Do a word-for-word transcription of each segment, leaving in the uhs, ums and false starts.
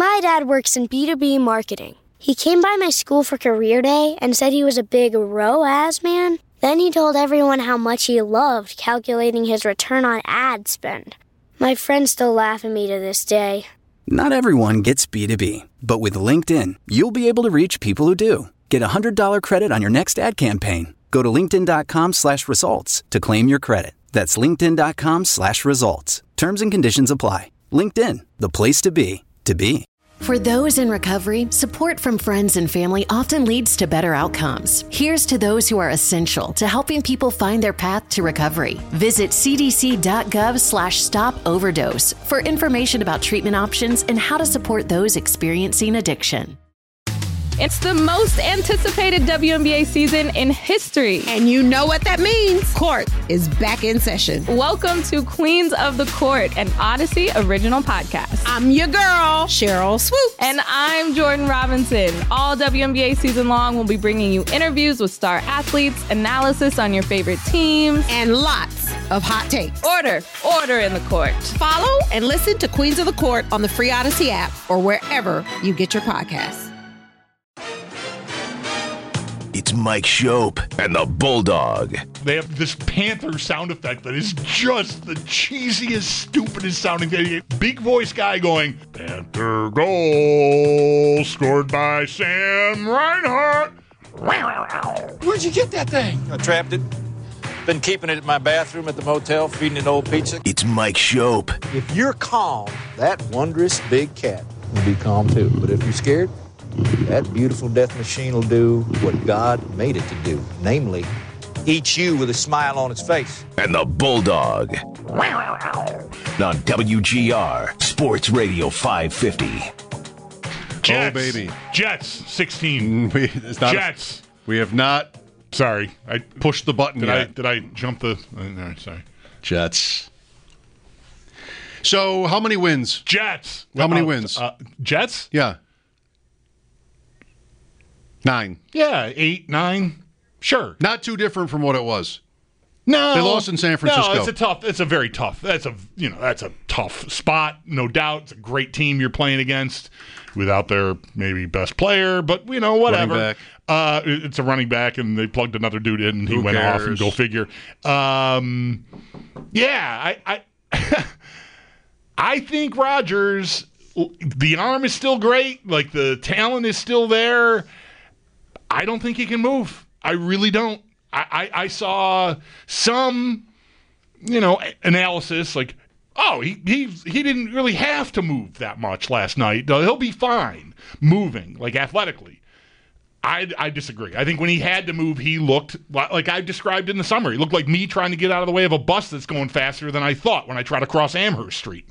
My dad works in B two B marketing. He came by my school for career day and said he was a big R O A S man. Then he told everyone how much he loved calculating his return on ad spend. My friends still laugh at me to this day. Not everyone gets B two B, but with LinkedIn, you'll be able to reach people who do. Get a one hundred dollars credit on your next ad campaign. Go to linkedin.com slash results to claim your credit. That's linkedin.com slash results. Terms and conditions apply. LinkedIn, the place to be, to be. For those in recovery, support from friends and family often leads to better outcomes. Here's to those who are essential to helping people find their path to recovery. Visit cdc.gov slash stop overdose for information about treatment options and how to support those experiencing addiction. It's the most anticipated W N B A season in history. And you know what that means. Court is back in session. Welcome to Queens of the Court, an Odyssey original podcast. I'm your girl, Cheryl Swoops. And I'm Jordan Robinson. All W N B A season long, we'll be bringing you interviews with star athletes, analysis on your favorite teams, and lots of hot takes. Order, order in the court. Follow and listen to Queens of the Court on the free Odyssey app or wherever you get your podcasts. It's Mike Shope and the Bulldog. They have this Panther sound effect that is just the cheesiest, stupidest sounding thing. Big voice guy going, Panther goal scored by Sam Reinhart. Where'd you get that thing? I trapped it. Been keeping it in my bathroom at the motel, feeding it old pizza. It's Mike Shope. If you're calm, that wondrous big cat will be calm too. But if you're scared, that beautiful death machine will do what God made it to do, namely, eat you with a smile on its face. And the Bulldog. On W G R, Sports Radio five fifty. Jets, oh, baby. Jets, sixteen. We, it's not Jets. A, we have not Sorry. I pushed the button did yet. I, did I jump the... Uh, no, sorry. Jets. So, how many wins? Jets. How many uh, wins? Uh, Jets? Yeah. Nine. Yeah, eight, nine. Sure. Not too different from what it was. No. They lost in San Francisco. No, it's a tough, it's a very tough, that's a, you know, that's a tough spot, no doubt. It's a great team you're playing against without their maybe best player, but, you know, whatever. Running back. Uh, it's a running back, and they plugged another dude in, and he Who went cares? off, and go figure. Um, yeah, I, I, I think Rodgers, the arm is still great. Like, the talent is still there. I don't think he can move. I really don't. I, I, I saw some, you know, analysis like, oh, he he he didn't really have to move that much last night. He'll be fine moving, like athletically. I, I disagree. I think when he had to move, he looked like I described in the summer. He looked like me trying to get out of the way of a bus that's going faster than I thought when I try to cross Amherst Street.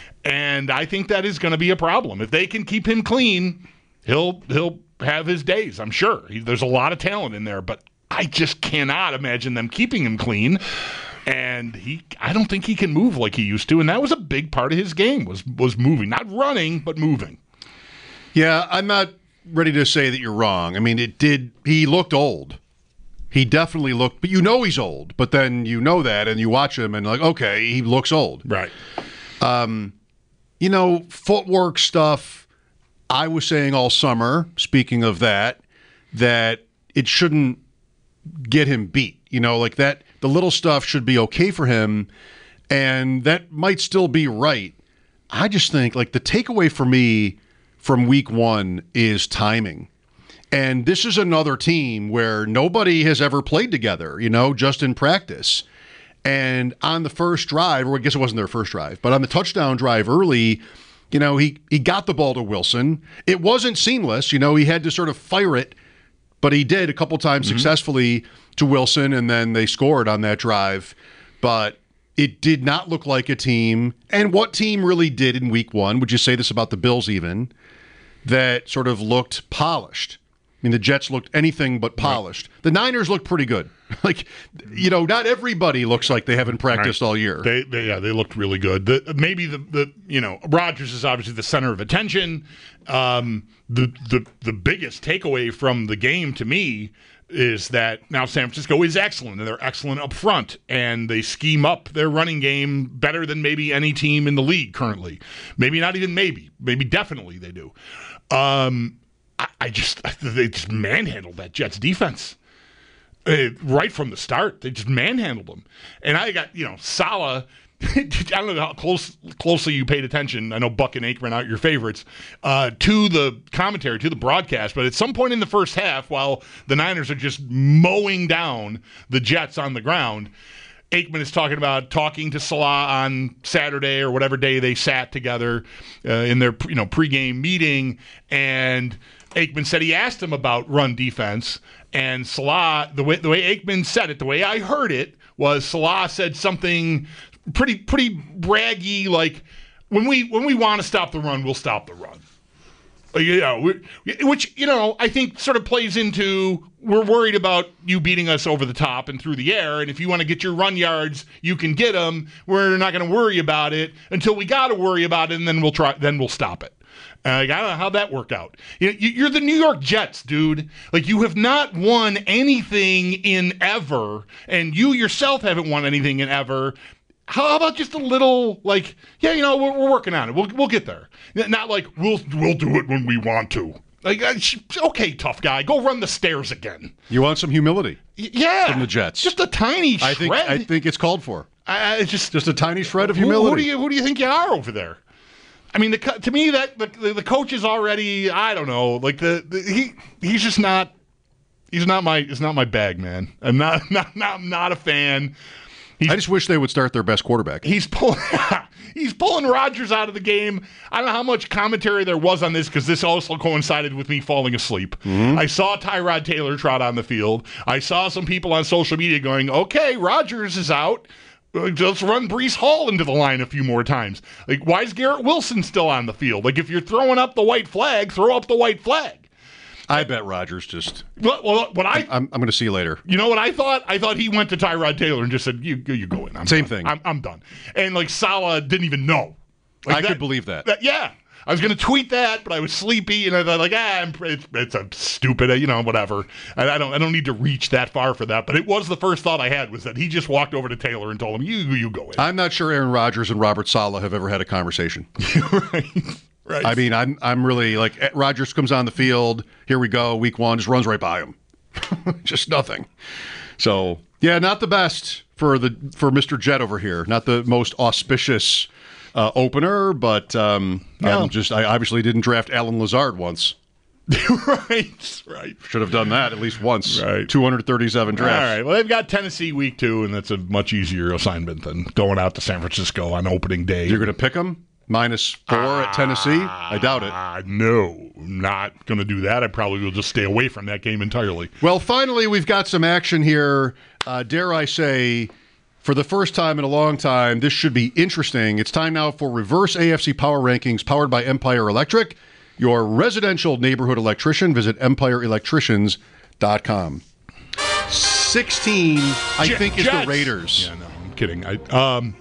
And I think that is going to be a problem. If they can keep him clean, he'll he'll have his days, I'm sure. He, there's a lot of talent in there, but I just cannot imagine them keeping him clean. And he, I don't think he can move like he used to, and that was a big part of his game, was was moving. Not running, but moving. Yeah, I'm not ready to say that you're wrong. I mean, it did, he looked old. He definitely looked, but you know he's old, but then you know that, and you watch him, and like, okay, he looks old. Right. Um, you know, footwork stuff, I was saying all summer, speaking of that, that it shouldn't get him beat. You know, like that, the little stuff should be okay for him, and that might still be right. I just think, like, the takeaway for me from week one is timing. And this is another team where nobody has ever played together, you know, just in practice. And on the first drive, or I guess it wasn't their first drive, but on the touchdown drive early, you know, he, he got the ball to Wilson. It wasn't seamless. You know, he had to sort of fire it, but he did a couple times mm-hmm. successfully to Wilson, and then they scored on that drive. But it did not look like a team. And what team really did in week one, would you say this about the Bills even, that sort of looked polished? I mean, the Jets looked anything but polished. Right. The Niners looked pretty good. Like, you know, not everybody looks like they haven't practiced right. all year. They, they, yeah, they looked really good. The, maybe the, the, you know, Rodgers is obviously the center of attention. Um, the, the, the biggest takeaway from the game to me, is that now San Francisco is excellent, and they're excellent up front, and they scheme up their running game better than maybe any team in the league currently. Maybe not even maybe. Maybe definitely they do. Um, I, I just they just manhandled that Jets defense. Uh, right from the start. They just manhandled them. And I got, you know, Saleh. I don't know how close, closely you paid attention. I know Buck and Aikman aren't your favorites, uh, to the commentary, to the broadcast. But at some point in the first half, while the Niners are just mowing down the Jets on the ground, Aikman is talking about talking to Saleh on Saturday or whatever day they sat together uh, in their you know pregame meeting. And Aikman said he asked him about run defense. And Saleh, the way, the way Aikman said it, the way I heard it, was Saleh said something pretty pretty braggy, like, when we when we want to stop the run, we'll stop the run. Uh, you know, which, you know, I think sort of plays into, we're worried about you beating us over the top and through the air, and if you want to get your run yards, you can get them. We're not going to worry about it until we got to worry about it, and then we'll try. Then we'll stop it. Uh, I don't know how that worked out. You know, you're the New York Jets, dude. Like, you have not won anything in ever, and you yourself haven't won anything in ever. How about just a little, like, yeah, you know, we're, we're working on it. We'll we'll get there. Not like we'll we'll do it when we want to. Like, okay, tough guy, go run the stairs again. You want some humility? Y- yeah, from the Jets. Just a tiny shred. I think I think it's called for. Uh, it's just just a tiny shred of humility. Who, who do you who do you think you are over there? I mean, the, to me, that the, the coach is already, I don't know, like the, the he he's just not he's not my it's not my bag, man. I'm not not not, I'm not a fan. He's, I just wish they would start their best quarterback. He's pulling he's pulling Rodgers out of the game. I don't know how much commentary there was on this, because this also coincided with me falling asleep. Mm-hmm. I saw Tyrod Taylor trot on the field. I saw some people on social media going, okay, Rodgers is out. Let's run Breece Hall into the line a few more times. Like, why is Garrett Wilson still on the field? Like, if you're throwing up the white flag, throw up the white flag. I bet Rodgers just. Well, well what I I'm, I'm going to see you later. You know what I thought? I thought he went to Tyrod Taylor and just said, "You, you go in." I'm Same done. thing. I'm, I'm done. And like Saleh didn't even know. Like I that, could believe that. that. Yeah, I was going to tweet that, but I was sleepy, and I thought, like, ah, I'm, it's, it's a stupid, you know, whatever. I, I don't, I don't need to reach that far for that. But it was the first thought I had, was that he just walked over to Taylor and told him, "You, you go in." I'm not sure Aaron Rodgers and Robert Saleh have ever had a conversation. Right. Right. I mean, I'm I'm really like, Rodgers comes on the field. Here we go, week one, just runs right by him, just nothing. So yeah, not the best for the for Mister Jet over here. Not the most auspicious uh, opener, but um, no. I'm just I obviously didn't draft Alan Lazard once. right, right. Should have done that at least once. Right. two hundred thirty-seven drafts. All right. Well, they've got Tennessee week two, and that's a much easier assignment than going out to San Francisco on opening day. You're going to pick them? Minus four uh, at Tennessee? I doubt it. Uh, no, I'm not going to do that. I probably will just stay away from that game entirely. Well, finally, we've got some action here. Uh, dare I say, for the first time in a long time, this should be interesting. It's time now for Reverse A F C Power Rankings, powered by Empire Electric, your residential neighborhood electrician. Visit empire electricians dot com. sixteen, I Jet, think, is Jets. the Raiders. Yeah, no, I'm kidding. I, um,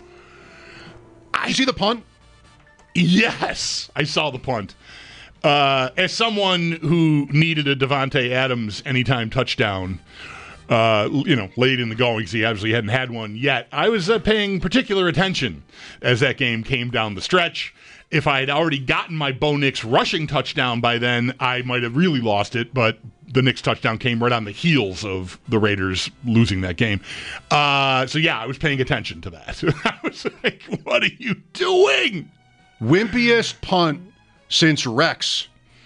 I you see the punt? Yes, I saw the punt. Uh, as someone who needed a Devontae Adams anytime touchdown, uh, you know, late in the going, because he obviously hadn't had one yet, I was uh, paying particular attention as that game came down the stretch. If I had already gotten my Bo Nix rushing touchdown by then, I might have really lost it, but the Knicks touchdown came right on the heels of the Raiders losing that game. Uh, so, yeah, I was paying attention to that. I was like, what are you doing? Wimpiest punt since Rex.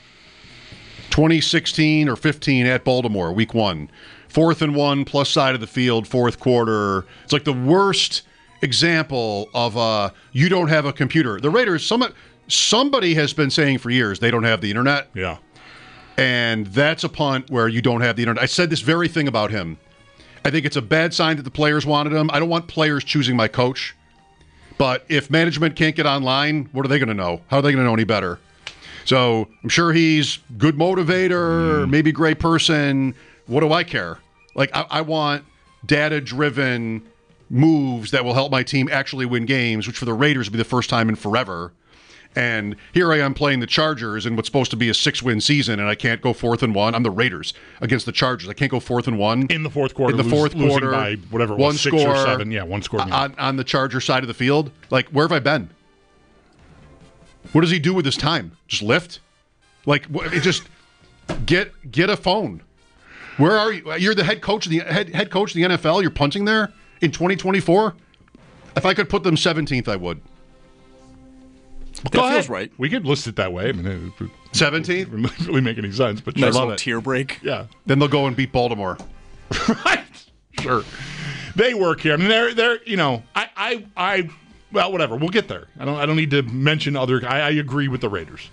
twenty sixteen or fifteen at Baltimore, week one. Fourth and one, plus side of the field, fourth quarter. It's like the worst example of uh, you don't have a computer. The Raiders, some, somebody has been saying for years they don't have the internet. Yeah. And that's a punt where you don't have the internet. I said this very thing about him. I think it's a bad sign that the players wanted him. I don't want players choosing my coach. But if management can't get online, what are they going to know? How are they going to know any better? So I'm sure he's good motivator, mm. maybe great person. What do I care? Like, I, I want data-driven moves that will help my team actually win games, which for the Raiders will be the first time in forever. And here I am playing the Chargers in what's supposed to be a six-win season, and I can't go fourth and one. I'm the Raiders against the Chargers. I can't go fourth and one in the fourth quarter. In the fourth lose, quarter, by whatever it was, one six score or seven. Yeah, one score on, on the Charger side of the field. Like, where have I been? What does he do with his time? Just lift? Like, it just get get a phone. Where are you? You're the head coach of the head head coach of the N F L. You're punting there in twenty twenty-four. If I could put them seventeenth, I would. That Go feels ahead. right. We could list it that way. I mean, seventeenth doesn't really make any sense, but Nice sure, little love it. tier break. Yeah. Then they'll go and beat Baltimore. Right. Sure. They work here. I mean, they're they're you know, I I I well, whatever. We'll get there. I don't I don't need to mention other. I, I agree with the Raiders.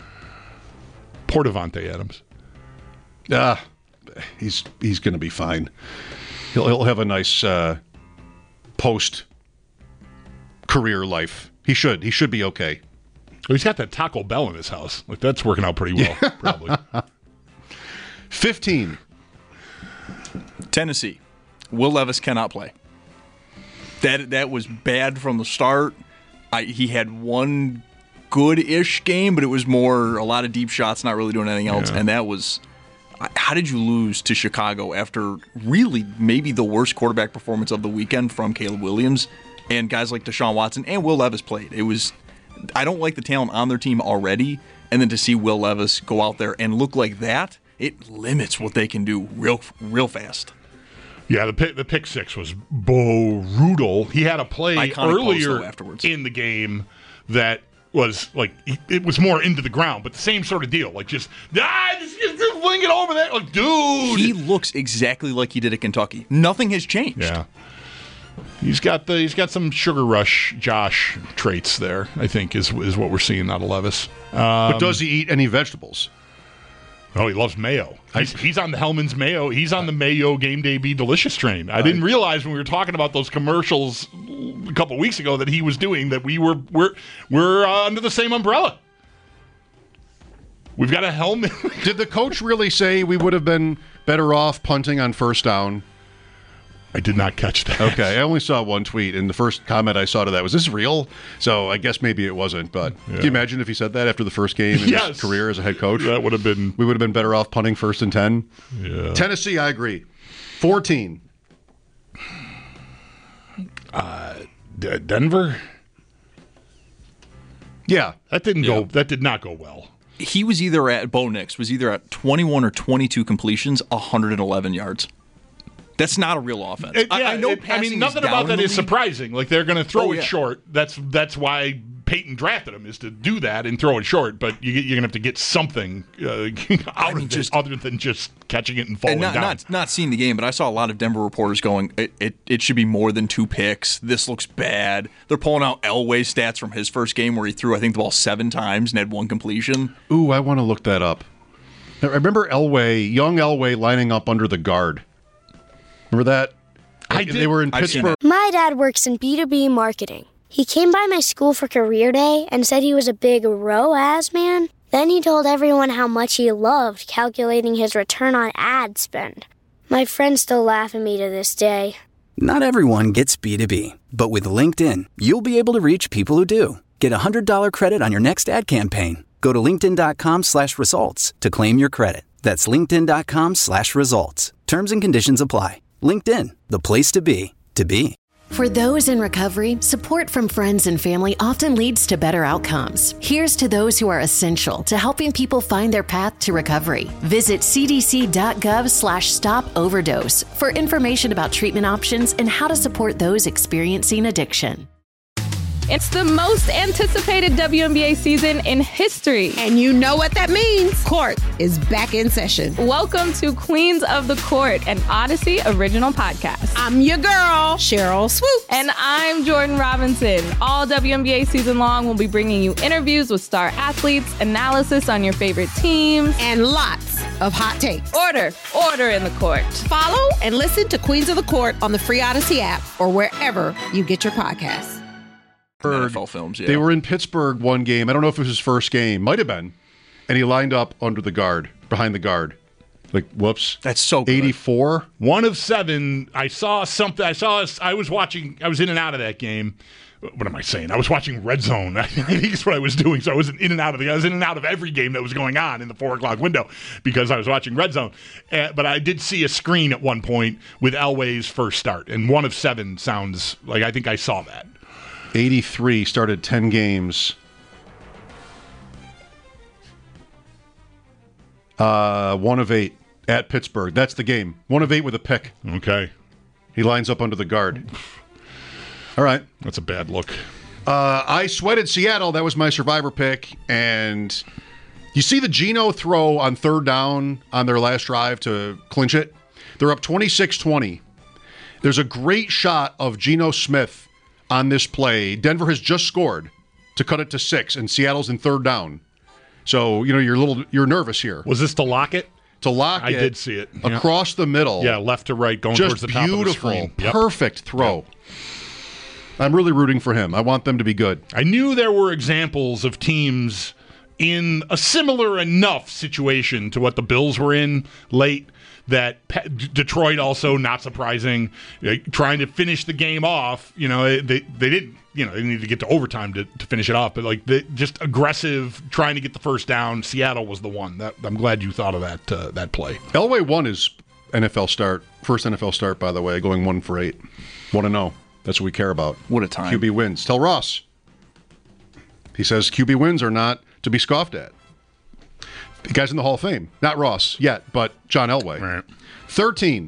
Poor Devontae Adams. Ah, he's he's going to be fine. He'll he'll have a nice uh, post career life. He should. He should be okay. Well, he's got that Taco Bell in his house. Like, that's working out pretty well, yeah. Probably. fifteen. Tennessee. Will Levis cannot play. That that was bad from the start. I, he had one good-ish game, but it was more a lot of deep shots, not really doing anything else. Yeah. And that was... How did you lose to Chicago after really maybe the worst quarterback performance of the weekend from Caleb Williams and guys like Deshaun Watson and Will Levis played? It was... I don't like the talent on their team already, and then to see Will Levis go out there and look like that, it limits what they can do real real fast. Yeah, the pick, the pick six was brutal. He had a play Iconic earlier afterwards. in the game that was like, it was more into the ground, but the same sort of deal. Like, just, ah, just, just, just fling it over there. Like, dude. He looks exactly like he did at Kentucky. Nothing has changed. Yeah. He's got the he's got some Sugar Rush Josh traits there, I think, is is what we're seeing out of Levis. Um, but does he eat any vegetables? Oh, he loves mayo. He's, he's on the Hellman's Mayo. He's on the Mayo Game Day Be Delicious train. I didn't realize when we were talking about those commercials a couple of weeks ago that he was doing that we were we're we're uh, under the same umbrella. We've got a Hellman. Did the coach really say we would have been better off punting on first down? I did not catch that. Okay, I only saw one tweet, and the first comment I saw to that was, "This real?" So I guess maybe it wasn't. But yeah. Can you imagine if he said that after the first game in yes. his career as a head coach? That would have been. We would have been better off punting first and ten. Yeah. Tennessee, I agree. Fourteen. Uh, D- Denver. Yeah, that didn't yeah. go. That did not go well. He was either at Bo Nix was either at twenty-one or twenty-two completions, one hundred eleven yards. That's not a real offense. It, yeah, I, I know. It, I mean, nothing about that is league. surprising. Like, they're going to throw oh, it yeah. short. That's that's why Peyton drafted him, is to do that and throw it short. But you, you're going to have to get something uh, out I mean, of just, it other than just catching it and falling and not, down. Not, not seeing the game, but I saw a lot of Denver reporters going, it, it, it should be more than two picks. This looks bad. They're pulling out Elway stats from his first game where he threw, I think, the ball seven times and had one completion. Ooh, I want to look that up. I remember Elway, young Elway, lining up under the guard. Remember that? I did. They were in I've Pittsburgh. My dad works in B two B marketing. He came by my school for career day and said he was a big R O A S man. Then he told everyone how much he loved calculating his return on ad spend. My friends still laugh at me to this day. Not everyone gets B two B, but with LinkedIn, you'll be able to reach people who do. Get a one hundred dollars credit on your next ad campaign. Go to linkedin.com slash results to claim your credit. That's linkedin.com slash results. Terms and conditions apply. LinkedIn, the place to be, to be. For those in recovery, support from friends and family often leads to better outcomes. Here's to those who are essential to helping people find their path to recovery. Visit cdc.gov slash stop overdose for information about treatment options and how to support those experiencing addiction. It's the most anticipated W N B A season in history. And you know what that means. Court is back in session. Welcome to Queens of the Court, an Odyssey original podcast. I'm your girl, Cheryl Swoops. And I'm Jordan Robinson. All W N B A season long, we'll be bringing you interviews with star athletes, analysis on your favorite teams, and lots of hot takes. Order, order in the court. Follow and listen to Queens of the Court on the free Odyssey app or wherever you get your podcasts. N F L films, yeah. They were in Pittsburgh one game. I don't know if it was his first game. Might have been. And he lined up under the guard, behind the guard. Like, whoops. That's so good. eighty-four. One of seven. I saw something. I saw. I was watching. I was in and out of that game. what am I saying? I was watching Red Zone. I think that's what I was doing. So I was in and out of the. I was in and out of every game that was going on in the four o'clock window because I was watching Red Zone. Uh, but I did see a screen at one point with Elway's first start, and one of seven sounds like I think I saw that. eighty-three started ten games. Uh, one of eight at Pittsburgh. That's the game. One of eight with a pick. Okay. He lines up under the guard. All right. That's a bad look. Uh, I sweated Seattle. That was my survivor pick. And you see the Geno throw on third down on their last drive to clinch it? They're up twenty-six twenty. There's a great shot of Geno Smith on this play. Denver has just scored to cut it to six, and Seattle's in third down. So, you know, you're a little you're nervous here. Was this to lock it? To lock I it. I did see it. Across yeah. the middle. Yeah, left to right, going just towards the top beautiful, of the screen. Yep. Perfect throw. Yep. I'm really rooting for him. I want them to be good. I knew there were examples of teams in a similar enough situation to what the Bills were in late that Pe- Detroit also, not surprising, like, trying to finish the game off. You know, they they didn't, you know, they needed to get to overtime to, to finish it off. But, like, the, just aggressive, trying to get the first down. Seattle was the one. That, I'm glad you thought of that uh, that play. Elway won his N F L start, first N F L start, by the way, going one for eight. Want to know. That's what we care about. What a time. Q B wins. Tell Ross. He says Q B wins are not to be scoffed at. The guy's in the Hall of Fame. Not Ross yet, but John Elway. Right. thirteen.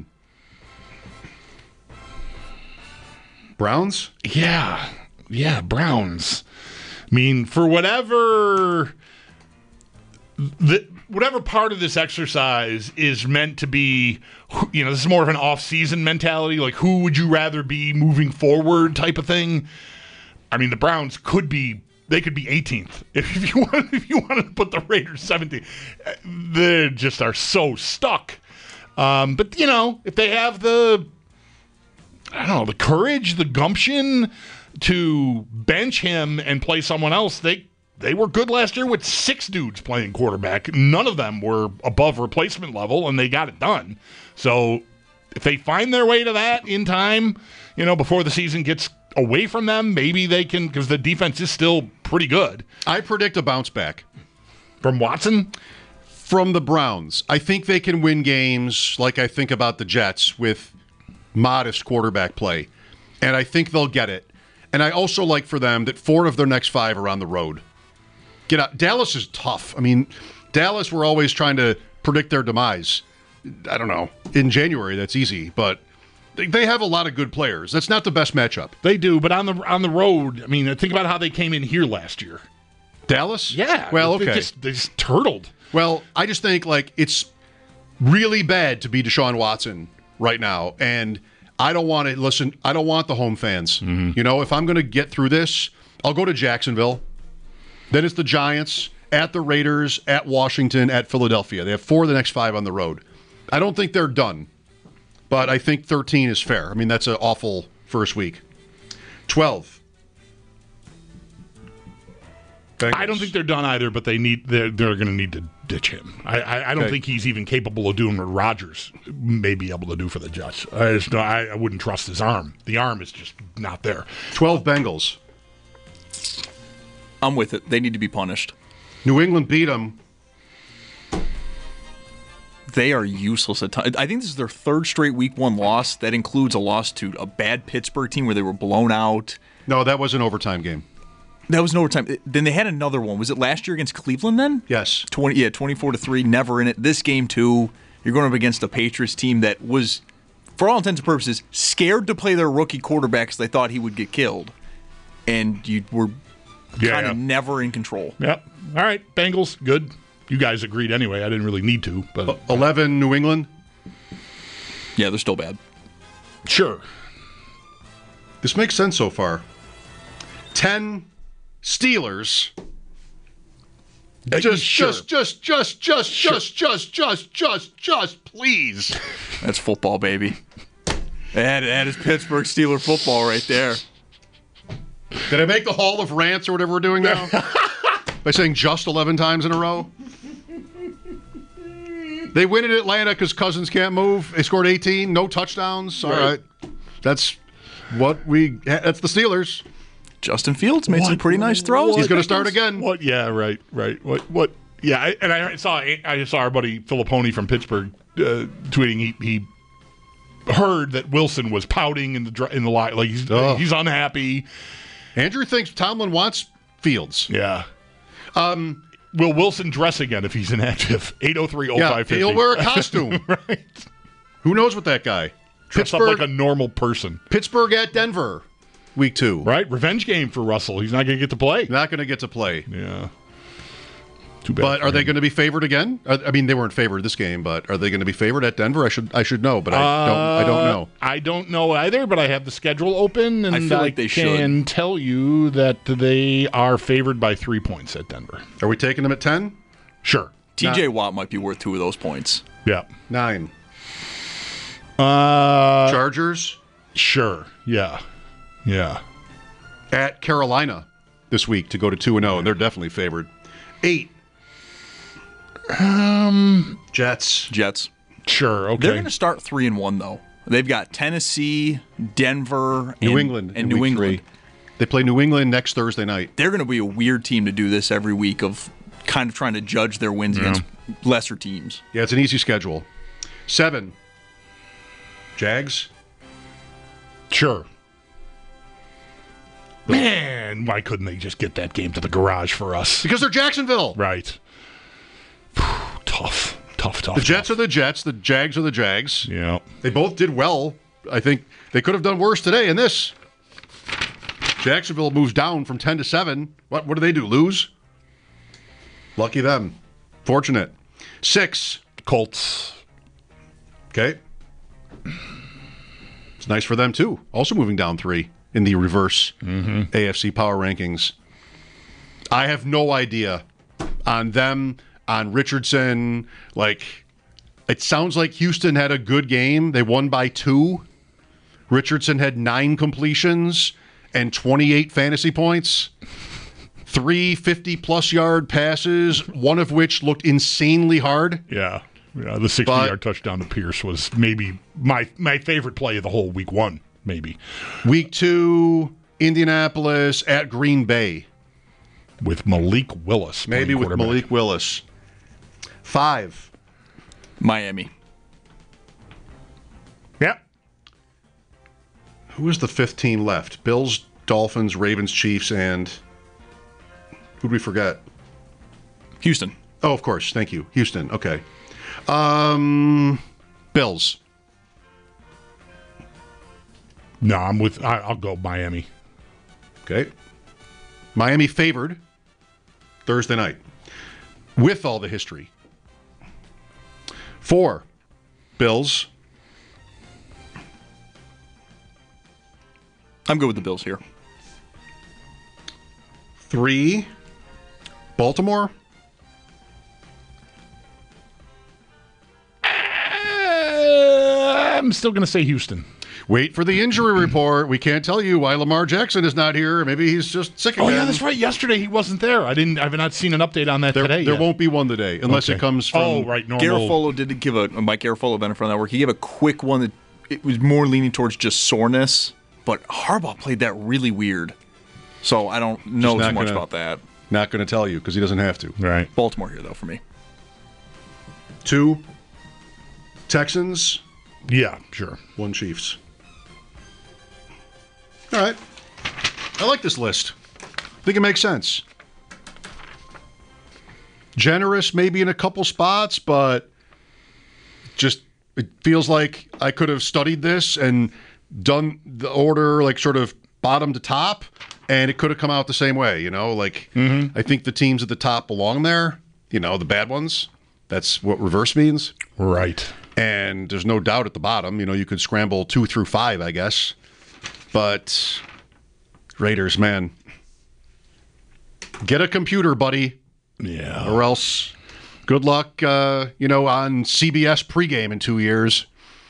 Browns? Yeah. Yeah, Browns. I mean, for whatever the whatever part of this exercise is meant to be, you know, this is more of an off-season mentality, like who would you rather be moving forward type of thing. I mean, the Browns could be, they could be eighteenth if you want. If you wanted to put the Raiders seventeenth, they just are so stuck. Um, but you know, if they have the, I don't know, the courage, the gumption to bench him and play someone else, they they were good last year with six dudes playing quarterback. None of them were above replacement level, and they got it done. So if they find their way to that in time, you know, before the season gets away from them, maybe they can, because the defense is still pretty good. I predict a bounce back. From Watson? From the Browns. I think they can win games like I think about the Jets with modest quarterback play. And I think they'll get it. And I also like for them that four of their next five are on the road. Get out. Dallas is tough. I mean, Dallas, we're always trying to predict their demise. I don't know. In January, that's easy, but they have a lot of good players. That's not the best matchup. They do, but on the on the road, I mean, think about how they came in here last year. Dallas? Yeah. Well, okay. They just, they just turtled. Well, I just think, like, it's really bad to be Deshaun Watson right now, and I don't want to listen. I don't want the home fans. Mm-hmm. You know, if I'm going to get through this, I'll go to Jacksonville. Then it's the Giants, at the Raiders, at Washington, at Philadelphia. They have four of the next five on the road. I don't think they're done, but I think thirteen is fair. I mean, that's an awful first week. twelve. Bengals. I don't think they're done either, but they need they're they're going to need to ditch him. I I, I don't okay. think he's even capable of doing what Rodgers may be able to do for the Jets. I just I, I wouldn't trust his arm. The arm is just not there. twelve Bengals. I'm with it. They need to be punished. New England beat them. They are useless at times. I think this is their third straight week one loss. That includes a loss to a bad Pittsburgh team where they were blown out. No, that was an overtime game. That was an overtime. Then they had another one. Was it last year against Cleveland then? Yes. twenty, yeah, twenty-four to three, never in it. This game, too, you're going up against a Patriots team that was, for all intents and purposes, scared to play their rookie quarterback because they thought he would get killed. And you were yeah, kind of yeah. never in control. Yep. All right, Bengals, good. You guys agreed anyway. I didn't really need to. But eleven New England? Yeah, they're still bad. Sure. This makes sense so far. ten Steelers. Uh, just, sure. just, just, just, just, sure. just, just, just, just, just, please. That's football, baby. That, that is Pittsburgh Steeler football right there. Did I make the Hall of Rants or whatever we're doing now? By saying just eleven times in a row? They win in Atlanta because Cousins can't move. They scored eighteen, no touchdowns. All right. right. That's what we, that's the Steelers. Justin Fields made what, some pretty nice throws. He's going to start again. What? Yeah, right, right. What? What? Yeah, I, and I saw I saw our buddy Filipponi from Pittsburgh uh, tweeting he, he heard that Wilson was pouting in the in the line, like he's oh. he's unhappy. Andrew thinks Tomlin wants Fields. Yeah. Um, will Wilson dress again if he's inactive? eight oh three oh five fifty. Yeah, he'll wear a costume. Right. Who knows what that guy? Dress up like a normal person. Pittsburgh at Denver, week two. Right, revenge game for Russell. He's not going to get to play. Not going to get to play. Yeah. Too bad. But are him. they going to be favored again? I mean, they weren't favored this game, but are they going to be favored at Denver? I should I should know, but I uh, don't. I don't know. I don't know either. But I have the schedule open, and I, feel like I they can should. tell you that they are favored by three points at Denver. Are we taking them at ten? Sure. T J Watt might be worth two of those points. Yeah. Nine. Uh, Chargers? Sure. Yeah. Yeah. At Carolina this week to go to two and oh, and they're definitely favored. Eight. Um, Jets. Jets. Sure. Okay. They're going to start three and one though. They've got Tennessee, Denver, New and, England, and New England. Three. They play New England next Thursday night. They're going to be a weird team to do this every week of kind of trying to judge their wins yeah. against lesser teams. Yeah, it's an easy schedule. Seven. Jags? Sure. Man, why couldn't they just get that game to the garage for us? Because they're Jacksonville. Right. tough, tough, tough. The Jets tough. are the Jets. The Jags are the Jags. Yeah. They both did well. I think they could have done worse today in this. Jacksonville moves down from ten to seven. What, what do they do? Lose? Lucky them. Fortunate. Six. Colts. Okay. It's nice for them, too. Also moving down three in the reverse mm-hmm. A F C power rankings. I have no idea on them, on Richardson. Like, it sounds like Houston had a good game. They won by two. Richardson had nine completions and twenty-eight fantasy points. Three fifty-plus yard passes, one of which looked insanely hard. Yeah. Yeah, the sixty-yard touchdown to Pierce was maybe my my favorite play of the whole week one, maybe. Week two, Indianapolis at Green Bay. With Malik Willis. Maybe with Malik Willis. Five. Miami. Yeah. Who is the fifth team left? Bills, Dolphins, Ravens, Chiefs, and who did we forget? Houston. Oh, of course. Thank you. Houston. Okay. Um, Bills. No, I'm with. I, I'll go Miami. Okay. Miami favored Thursday night with all the history. Four. Bills. I'm good with the Bills here. Three. Baltimore. I'm still going to say Houston. Wait for the injury report. We can't tell you why Lamar Jackson is not here. Maybe he's just sick again. Oh, yeah, that's right. Yesterday he wasn't there. I didn't. I've not seen an update on that there, today. There yet. won't be one today unless okay. it comes from. Oh, right. Normal. Garofalo did give a Mike Garofalo, been in front of that work. He gave a quick one that it was more leaning towards just soreness, but Harbaugh played that really weird. So I don't know too much gonna, about that. Not going to tell you because he doesn't have to. Right. Baltimore here though for me. Two. Texans. Yeah, sure. One Chiefs. All right. I like this list. I think it makes sense. Generous maybe in a couple spots, but just it feels like I could have studied this and done the order like sort of bottom to top, and it could have come out the same way, you know? Like, mm-hmm. I think the teams at the top belong there, you know, the bad ones. That's what reverse means. Right. And there's no doubt at the bottom. You know, you could scramble two through five, I guess. But Raiders, man. Get a computer, buddy. Yeah. Or else good luck, uh, you know, on C B S pregame in two years.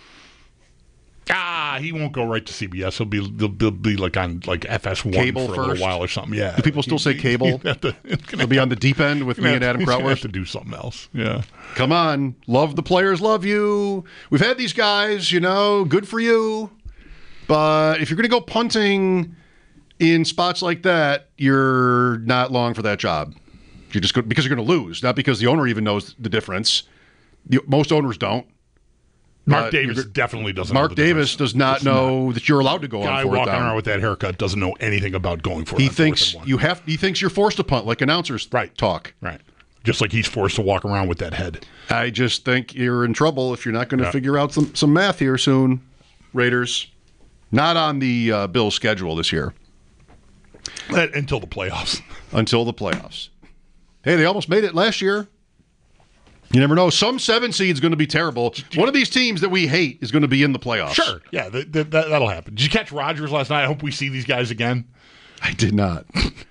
Ah, he won't go right to C B S. He'll be he'll, he'll be like on like F S one cable for first. a little while or something. Yeah. Do people still say cable? To, he'll be on the deep end with me and Adam Krautwurst. Krautwurst. Have to do something else. Yeah. Come on, love the players, love you. We've had these guys, you know, good for you. But if you're going to go punting in spots like that, you're not long for that job. You're just go- because you're going to lose, not because the owner even knows the difference. The, most owners don't. Mark Davis definitely doesn't. Mark know the Davis difference. does not It's know not. that you're allowed to go Guy on fourth walking down. around with that haircut doesn't know anything about going for it. He on thinks fourth and one. you have. He thinks you're forced to punt, like announcers right. talk. Right. Just like he's forced to walk around with that head. I just think you're in trouble if you're not going to Yeah. figure out some, some math here soon, Raiders. Not on the uh, Bills' schedule this year. Until the playoffs. Until the playoffs. Hey, they almost made it last year. You never know. Some seven seed's going to be terrible. One of these teams that we hate is going to be in the playoffs. Sure. Yeah, th- th- that, that'll happen. Did you catch Rodgers last night? I hope we see these guys again. I did not.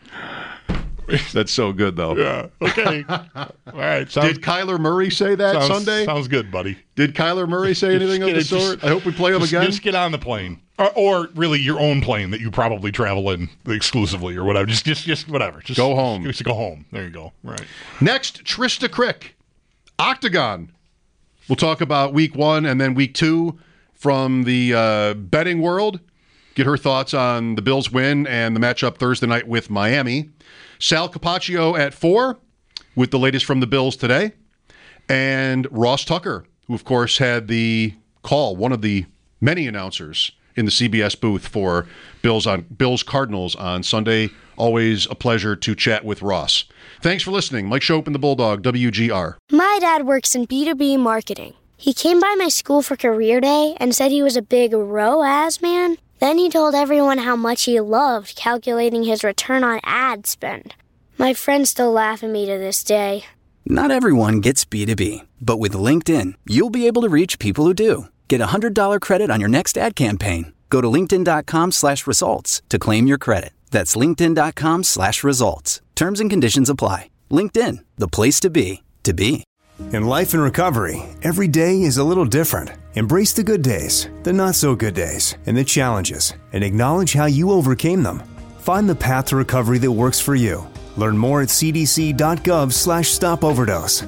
That's so good, though. Yeah. Okay. All right. Sounds, Did Kyler Murray say that sounds, Sunday? Sounds good, buddy. Did Kyler Murray say anything of the Just- sort? I hope we play him just, again. Just get on the plane. Or, or really your own plane that you probably travel in exclusively or whatever. Just just, just whatever. Just Go home. Just go home. There you go. Right. Next, Trista Crick, Octagon. We'll talk about week one and then week two from the uh, betting world. Get her thoughts on the Bills' win and the matchup Thursday night with Miami. Sal Capaccio at four with the latest from the Bills today. And Ross Tucker, who, of course, had the call, one of the many announcers in the C B S booth for Bills on Bills Cardinals on Sunday. Always a pleasure to chat with Ross. Thanks for listening. Mike Shope and the Bulldog, W G R. My dad works in B two B marketing. He came by my school for career day and said he was a big R O A S man. Then he told everyone how much he loved calculating his return on ad spend. My friends still laugh at me to this day. Not everyone gets B two B, but with LinkedIn, you'll be able to reach people who do. Get a one hundred dollars credit on your next ad campaign. Go to linkedin.com slash results to claim your credit. That's linkedin.com slash results. Terms and conditions apply. LinkedIn, the place to be, to be. In life and recovery, every day is a little different. Embrace the good days, the not so good days, and the challenges, and acknowledge how you overcame them. Find the path to recovery that works for you. Learn more at cdc.gov slash stop overdose.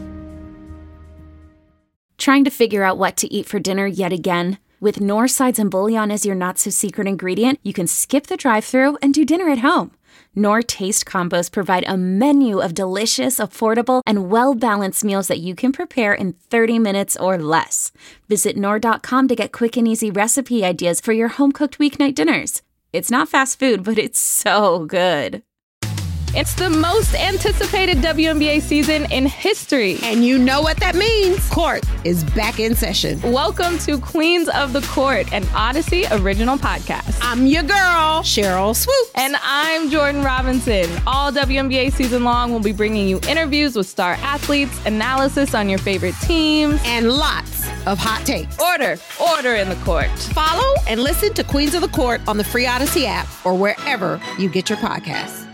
Trying to figure out what to eat for dinner yet again? With Knorr sides and bouillon as your not-so-secret ingredient, you can skip the drive-thru and do dinner at home. Knorr Taste Combos provide a menu of delicious, affordable, and well-balanced meals that you can prepare in thirty minutes or less. Visit Knorr dot com to get quick and easy recipe ideas for your home-cooked weeknight dinners. It's not fast food, but it's so good. It's the most anticipated W N B A season in history. And you know what that means. Court is back in session. Welcome to Queens of the Court, an Odyssey original podcast. I'm your girl, Cheryl Swoops. And I'm Jordan Robinson. All W N B A season long, we'll be bringing you interviews with star athletes, analysis on your favorite teams, and lots of hot takes. Order, order in the court. Follow and listen to Queens of the Court on the free Odyssey app or wherever you get your podcasts.